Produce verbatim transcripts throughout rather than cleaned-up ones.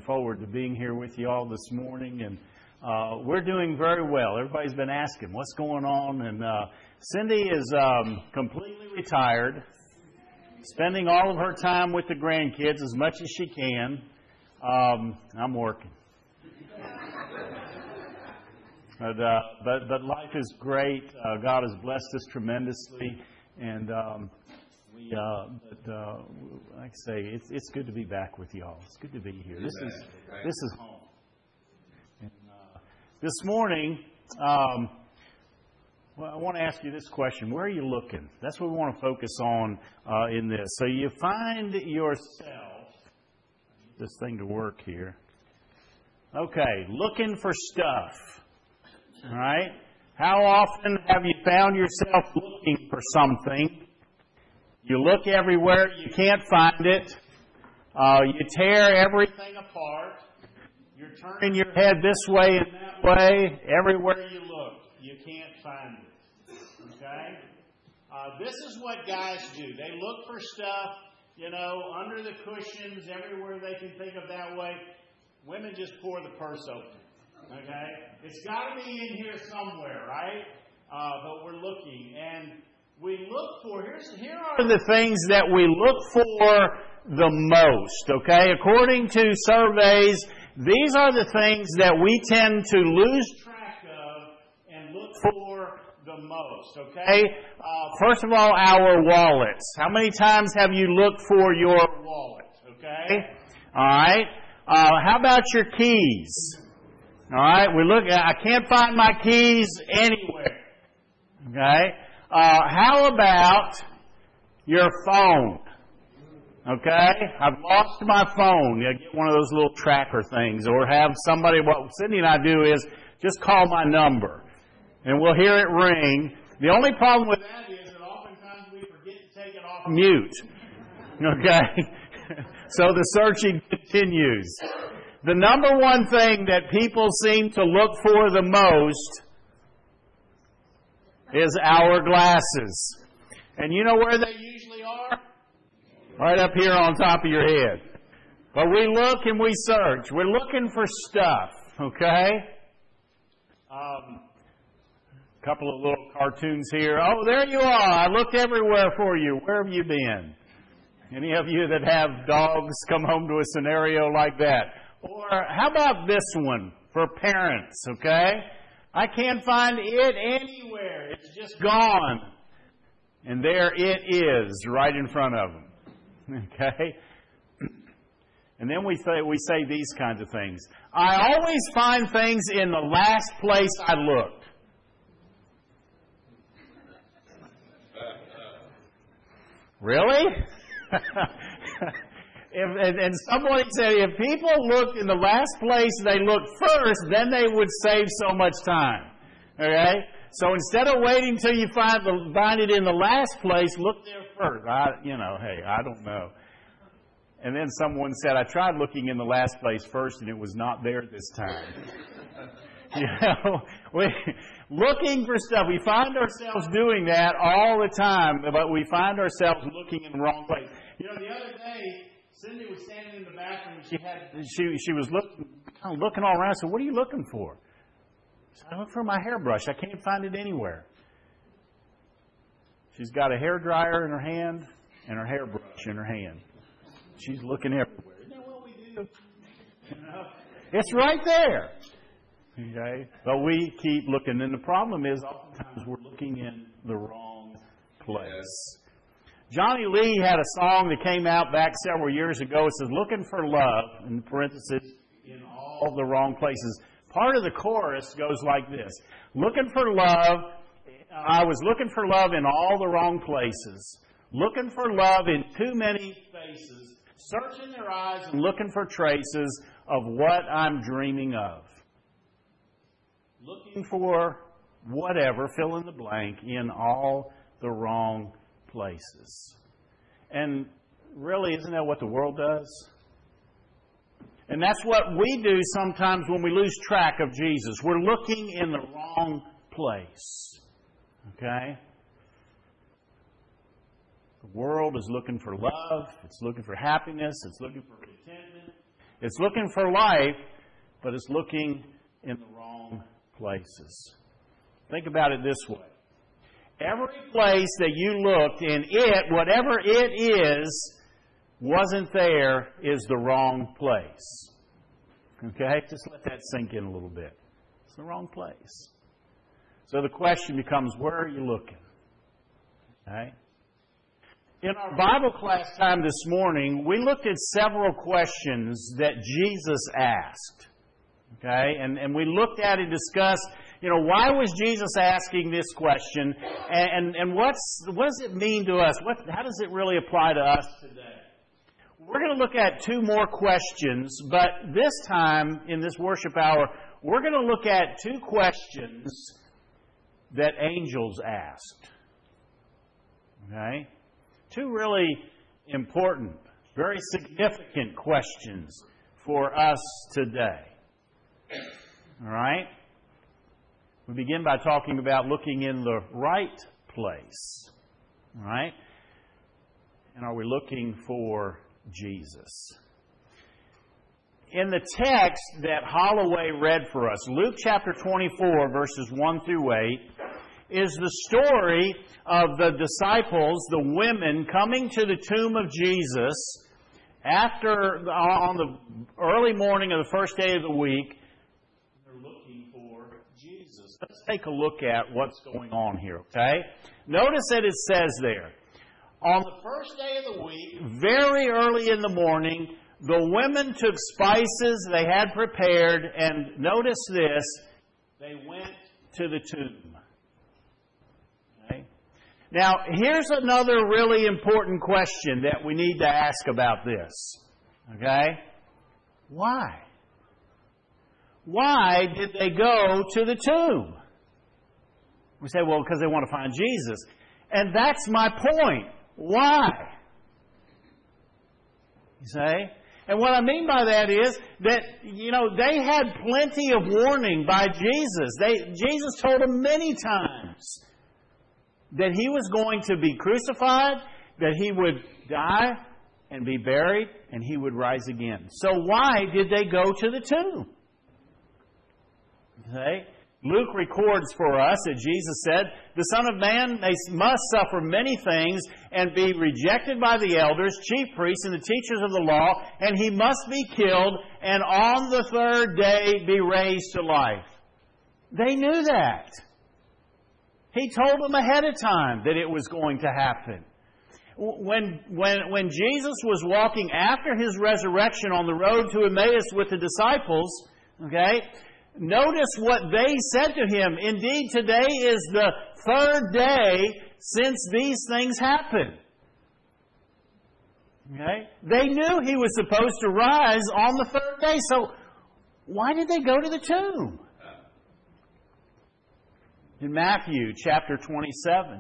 forward to being here with you all this morning. And uh, we're doing very well. Everybody's been asking what's going on. And uh, Cindy is um, completely retired, spending all of her time with the grandkids as much as she can. Um, I'm working. But, uh, but but life is great. Uh, God has blessed us tremendously. And um, we, uh, but uh, like I say, it's it's good to be back with y'all. It's good to be here. This is this is home. And, uh, this morning, um, well, I want to ask you this question: where are you looking? That's what we want to focus on uh, in this. So you find yourself. This thing to work here. Okay, looking for stuff. All right. How often have you found yourself looking for something? You look everywhere, you can't find it. Uh, you tear everything apart. You're turning your head this way and that way. Everywhere you look, you can't find it. Okay? Uh, this is what guys do. They look for stuff, you know, under the cushions, everywhere they can think of that way. Women just pour the purse open. Okay? It's got to be in here somewhere, right? Uh, but we're looking. And we look for, here's, here are the things that we look for the most, okay? According to surveys, these are the things that we tend to lose track of and look for the most, okay? Uh, first of all, our wallets. How many times have you looked for your wallet, okay? All right. Uh, how about your keys? All right, we look. I can't find my keys anywhere. Okay. Uh, how about your phone? Okay, I've lost my phone. You get one of those little tracker things, or have somebody. What Cindy and I do is just call my number, and we'll hear it ring. The only problem with that is that oftentimes we forget to take it off mute. Okay, so the searching continues. The number one thing that people seem to look for the most is our glasses. And you know where they usually are? Right up here on top of your head. But we look and we search. We're looking for stuff, okay? Um, a couple of little cartoons here. Oh, there you are. I looked everywhere for you. Where have you been? Any of you that have dogs come home to a scenario like that? Or how about this one for parents, okay? I can't find it anywhere. It's just gone. And there it is right in front of them, okay? And then we say, we say these kinds of things. I always find things in the last place I looked. Really? If, and, and somebody said if people looked in the last place they looked first, then they would save so much time. Okay? So instead of waiting till you find, the, find it in the last place, look there first. I, you know, hey, I don't know. And then someone said, I tried looking in the last place first and it was not there this time. You know, we, looking for stuff. We find ourselves doing that all the time, but we find ourselves looking in the wrong place. You know, the other day, Cindy was standing in the bathroom. She had she she was looking kind of looking all around. I said, "What are you looking for?" She said, "I look for my hairbrush. I can't find it anywhere." She's got a hairdryer in her hand and her hairbrush in her hand. She's looking everywhere. Isn't that what we do? You know? It's right there. Okay, but we keep looking, and the problem is oftentimes we're looking in the wrong place. Johnny Lee had a song that came out back several years ago. It says, looking for love, in parentheses, in all the wrong places. Part of the chorus goes like this. Looking for love, I was looking for love in all the wrong places. Looking for love in too many faces. Searching their eyes and looking for traces of what I'm dreaming of. Looking for whatever, fill in the blank, in all the wrong places. And really, isn't that what the world does? And that's what we do sometimes when we lose track of Jesus. We're looking in the wrong place. Okay? The world is looking for love. It's looking for happiness. It's looking for contentment. It's looking for life, but it's looking in the wrong places. Think about it this way. Every place that you looked in it, whatever it is, wasn't there, is the wrong place. Okay? Just let that sink in a little bit. It's the wrong place. So the question becomes, where are you looking? Okay? In our Bible class time this morning, we looked at several questions that Jesus asked. Okay? And, and we looked at and discussed, you know, why was Jesus asking this question? And, and, and what's, what does it mean to us? What, how does it really apply to us today? We're going to look at two more questions, but this time in this worship hour, we're going to look at two questions that angels asked. Okay? Two really important, very significant questions for us today. All right? We begin by talking about looking in the right place. All right? And are we looking for Jesus? In the text that Holloway read for us, Luke chapter twenty-four, verses one through eight, is the story of the disciples, the women, coming to the tomb of Jesus after, on the early morning of the first day of the week. They're looking for Jesus. Let's take a look at what's going on here, okay? Notice that it says there, on the first day of the week, very early in the morning, the women took spices they had prepared, and notice this, they went to the tomb. Okay? Now, here's another really important question that we need to ask about this. Okay? Why? Why did they go to the tomb? We say, well, because they want to find Jesus. And that's my point. Why? You say? And what I mean by that is that, you know, they had plenty of warning by Jesus. They, Jesus told them many times that He was going to be crucified, that He would die and be buried, and He would rise again. So why did they go to the tomb? Okay? Luke records for us that Jesus said, the Son of Man must suffer many things and be rejected by the elders, chief priests, and the teachers of the law, and He must be killed, and on the third day be raised to life. They knew that. He told them ahead of time that it was going to happen. When, when, when Jesus was walking after His resurrection on the road to Emmaus with the disciples, okay, notice what they said to Him. Indeed, today is the third day since these things happened. Okay? They knew He was supposed to rise on the third day. So why did they go to the tomb? In Matthew chapter twenty-seven,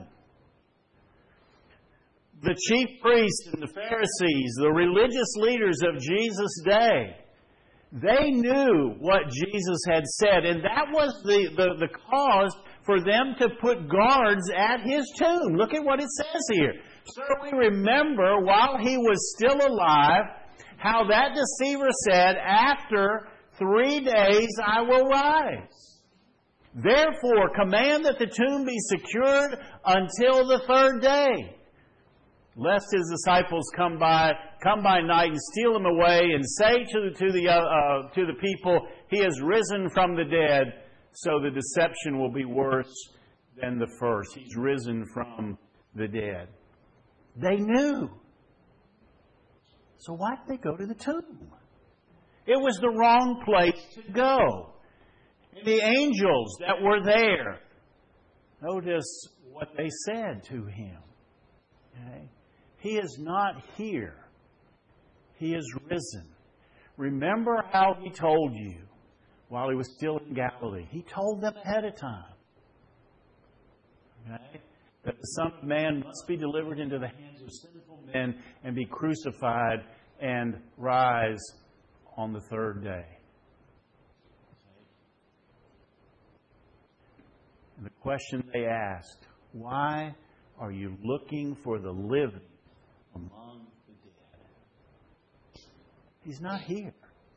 the chief priests and the Pharisees, the religious leaders of Jesus' day, they knew what Jesus had said, and that was the, the, the cause for them to put guards at His tomb. Look at what it says here. So we remember while He was still alive, how that deceiver said, after three days I will rise. Therefore, command that the tomb be secured until the third day, lest His disciples come by come by night and steal Him away, and say to, to, the, uh, uh, to the people, He has risen from the dead, so the deception will be worse than the first. He's risen from the dead. They knew. So why did they go to the tomb? It was the wrong place to go. And the angels that were there, notice what they said to Him. Okay? He is not here. He is risen. Remember how He told you while He was still in Galilee. He told them ahead of time. Okay? That the Son of Man must be delivered into the hands of sinful men and be crucified and rise on the third day. And the question they asked, why are you looking for the living among the dead? He's not here.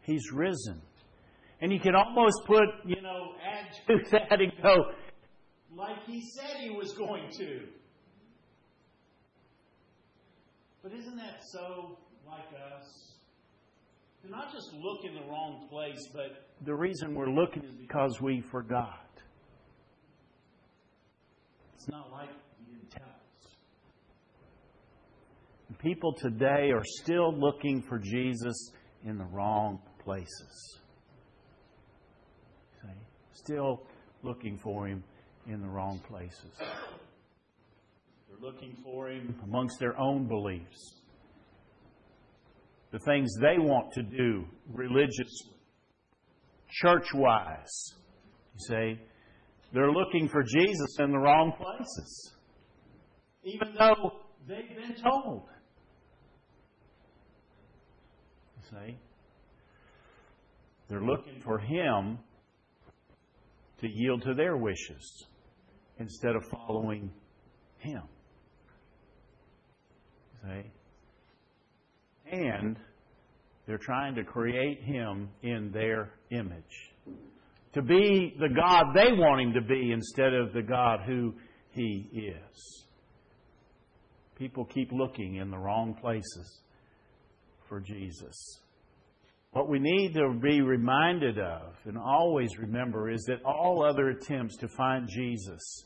He's risen. And you can almost put, you know, add to that and go, like He said He was going to. But isn't that so like us? To not just look in the wrong place, but the reason we're looking is because we forgot. It's not like He didn't tell us. And people today are still looking for Jesus in the wrong places. See? Still looking for Him in the wrong places. They're looking for Him amongst their own beliefs. The things they want to do religiously, church-wise. You see, they're looking for Jesus in the wrong places. Even though they've been told. You see, they're looking for Him to yield to their wishes instead of following Him. See? And they're trying to create Him in their image. To be the God they want Him to be instead of the God who He is. People keep looking in the wrong places for Jesus. What we need to be reminded of and always remember is that all other attempts to find Jesus,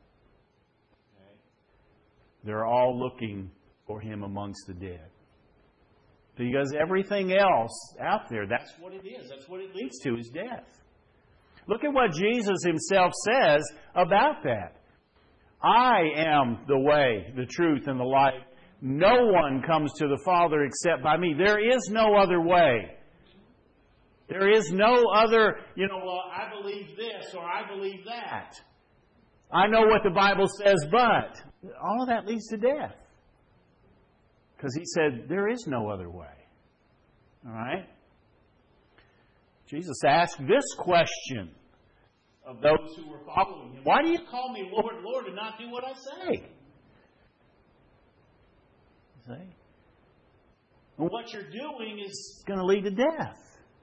they're all looking for Him amongst the dead. Because everything else out there, that's what it is. That's what it leads to, is death. Look at what Jesus Himself says about that. I am the way, the truth, and the life. No one comes to the Father except by me. There is no other way. There is no other, you know, well, I believe this or I believe that. I know what the Bible says, but all of that leads to death. Because He said, there is no other way. All right? Jesus asked this question of those who were following Him. Why do you call me Lord, Lord, and not do what I say? You see? And what you're doing is going to lead to death.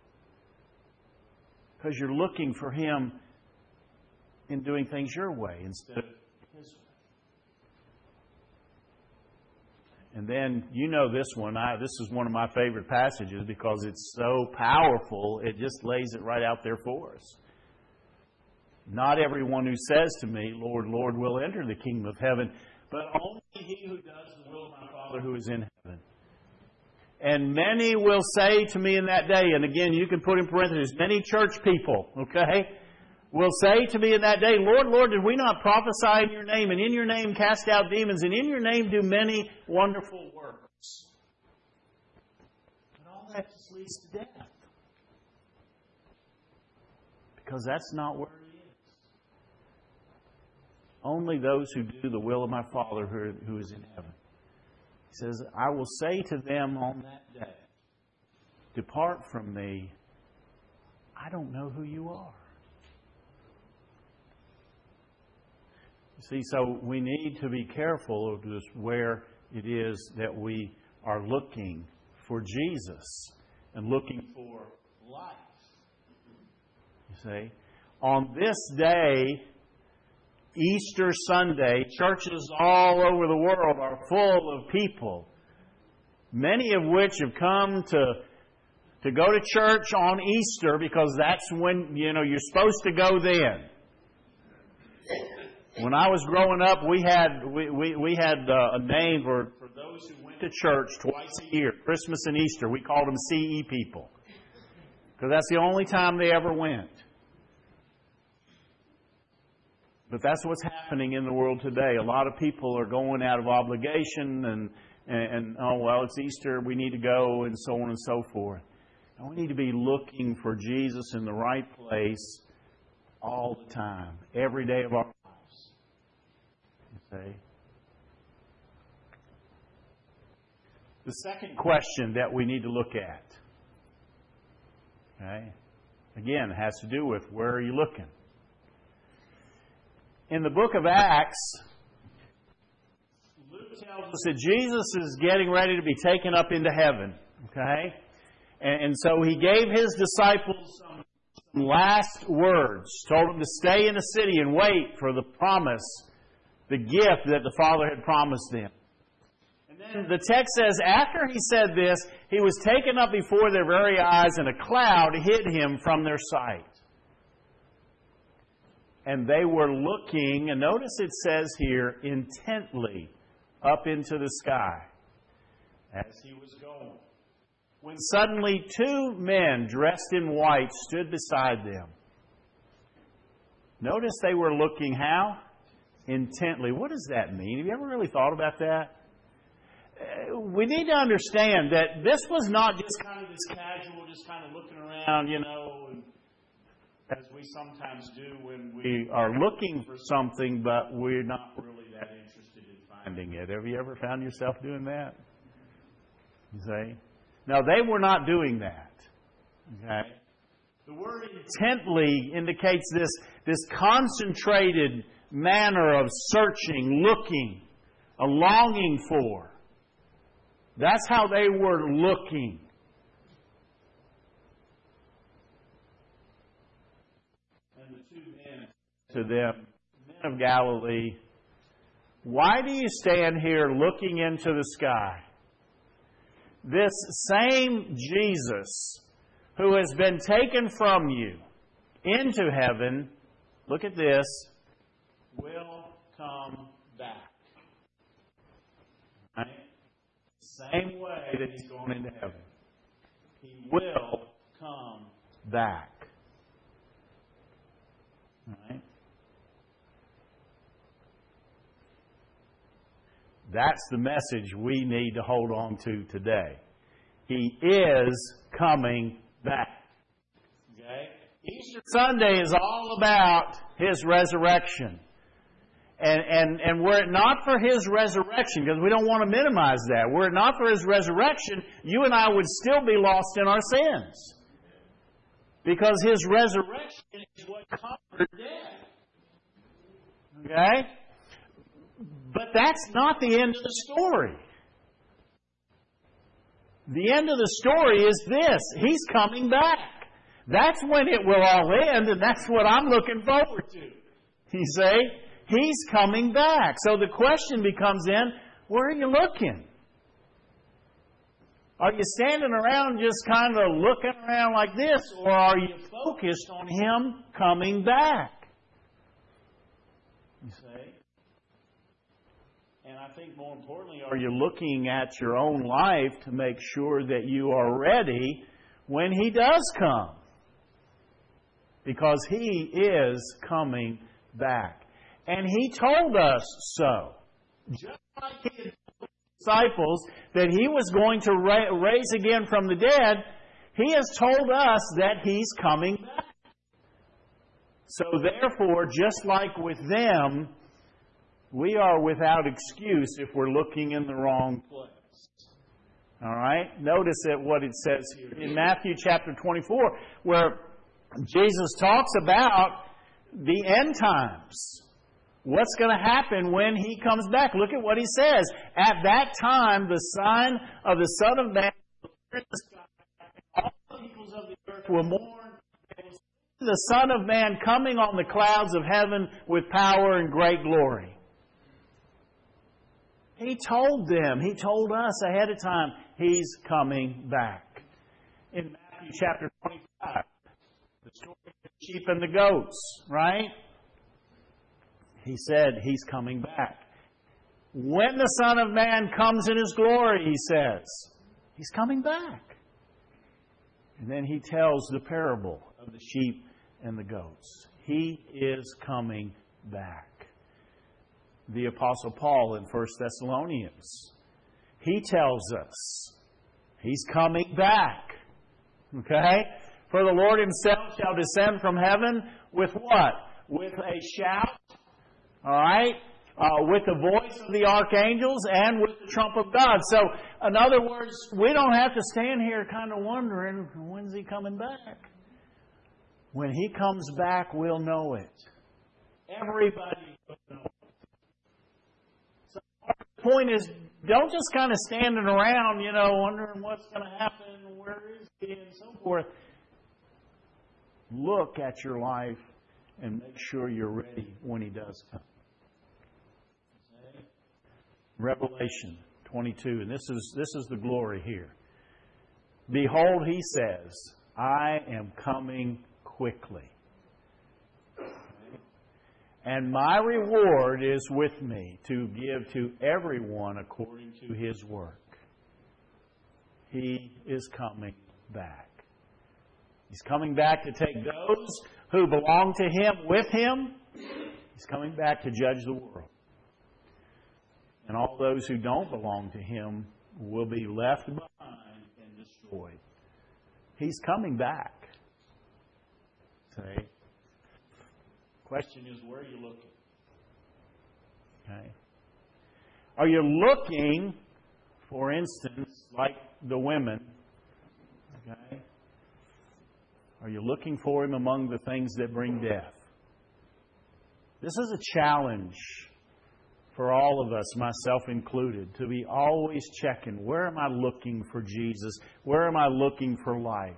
Because you're looking for Him in doing things your way instead of His way. And then, you know this one. I, this is one of my favorite passages because it's so powerful. It just lays it right out there for us. Not everyone who says to me, Lord, Lord, will enter the kingdom of heaven, but only he who does the will of my Father who is in heaven. And many will say to me in that day, and again, you can put in parentheses, many church people, okay, will say to me in that day, Lord, Lord, did we not prophesy in your name, and in your name cast out demons, and in your name do many wonderful works? But all that just leads to death. Because that's not where it is. Only those who do the will of my Father who is in heaven. He says, I will say to them on that day, depart from me, I don't know who you are. See, so we need to be careful of just where it is that we are looking for Jesus and looking for life. You see, on this day, Easter Sunday, churches all over the world are full of people, many of which have come to to go to church on Easter because that's when, you know, you're supposed to go then. When I was growing up, we had we we, we had uh, a name for, for those who went to church twice a year, Christmas and Easter. We called them C E people because that's the only time they ever went. But that's what's happening in the world today. A lot of people are going out of obligation and, and, and, oh, well, it's Easter, we need to go, and so on and so forth. And we need to be looking for Jesus in the right place all the time, every day of our lives. You see? The second question that we need to look at, okay, again, has to do with where are you looking? In the book of Acts, Luke tells us that Jesus is getting ready to be taken up into heaven. Okay? And, and so He gave His disciples some, some last words, told them to stay in the city and wait for the promise, the gift that the Father had promised them. And then the text says, after He said this, He was taken up before their very eyes, and a cloud hid Him from their sight. And they were looking, and notice it says here, intently up into the sky as He was going. When suddenly two men dressed in white stood beside them. Notice they were looking how? Intently. What does that mean? Have you ever really thought about that? We need to understand that this was not just kind of this casual, just kind of looking around, you know, and as we sometimes do when we are looking for something, but we're not really that interested in finding it. Have you ever found yourself doing that? You see? No, they were not doing that. Okay? The word intently indicates this, this concentrated manner of searching, looking, a longing for. That's how they were looking. And the two men to them, men of Galilee, why do you stand here looking into the sky? This same Jesus who has been taken from you into heaven, look at this, will come back. Right? Same way that He's going into heaven. He will come back. Right? That's the message we need to hold on to today. He is coming back. Okay? Easter Sunday is all about His resurrection. And, and, and were it not for His resurrection, because we don't want to minimize that, were it not for His resurrection, you and I would still be lost in our sins. Because His resurrection is what conquered death. Okay? But that's not the end of the story. The end of the story is this. He's coming back. That's when it will all end, and that's what I'm looking forward to. You see? He's coming back. So the question becomes then, where are you looking? Are you standing around just kind of looking around like this, or are you focused on Him coming back? You see? And I think more importantly, are you looking at your own life to make sure that you are ready when He does come? Because He is coming back. And He told us so. Just like He had told the disciples that He was going to ra- raise again from the dead, He has told us that He's coming back. So therefore, just like with them, we are without excuse if we're looking in the wrong place. All right? Notice that what it says here in Matthew chapter twenty-four, where Jesus talks about the end times. What's going to happen when He comes back? Look at what He says. At that time, the sign of the Son of Man will appear in the sky, and all the peoples of the earth will mourn. They will see the Son of Man coming on the clouds of heaven with power and great glory. He told them, He told us ahead of time, He's coming back. In Matthew chapter twenty-five, the story of the sheep and the goats, right? He said He's coming back. When the Son of Man comes in His glory, He says, He's coming back. And then He tells the parable of the sheep and the goats. He is coming back. The Apostle Paul in First Thessalonians, he tells us He's coming back. Okay? For the Lord Himself shall descend from heaven with what? With a shout. All right? Uh, with the voice of the archangels and with the trump of God. So, in other words, we don't have to stand here kind of wondering, when's He coming back? When He comes back, we'll know it. Everybody will know it. So, the point is, don't just kind of standing around, you know, wondering what's going to happen, where is and so forth. Look at your life and make sure you're ready when He does come. Revelation twenty-two, and this is this is the glory here. Behold, He says, I am coming quickly. And my reward is with me to give to everyone according to his work. He is coming back. He's coming back to take those who belong to Him with Him. He's coming back to judge the world. And all those who don't belong to Him will be left behind and destroyed. He's coming back. Say, question is, where are you looking? Okay. Are you looking, for instance, like the women? Okay. Are you looking for Him among the things that bring death? This is a challenge for all of us, myself included, to be always checking, where am I looking for Jesus? Where am I looking for life?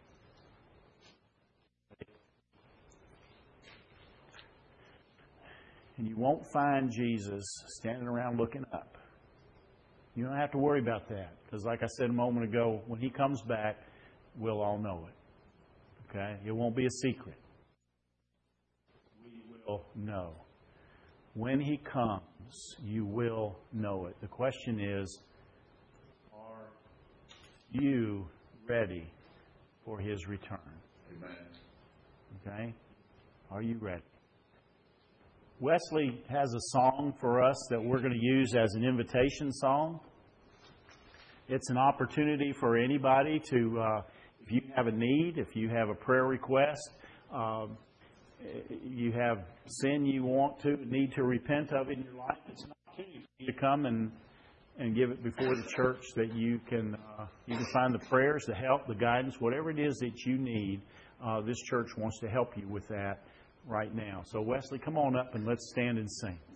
And you won't find Jesus standing around looking up. You don't have to worry about that. Because like I said a moment ago, when He comes back, we'll all know it. Okay? It won't be a secret. We will know. When He comes, you will know it. The question is, are you ready for His return? Amen. Okay? Are you ready? Wesley has a song for us that we're going to use as an invitation song. It's an opportunity for anybody to, uh, if you have a need, if you have a prayer request, uh, you have sin you want to, need to repent of in your life, it's an opportunity for you to come and, and give it before the church, that you can uh, you can find the prayers, the help, the guidance, whatever it is that you need. Uh, this church wants to help you with that right now. So Wesley, come on up and let's stand and sing.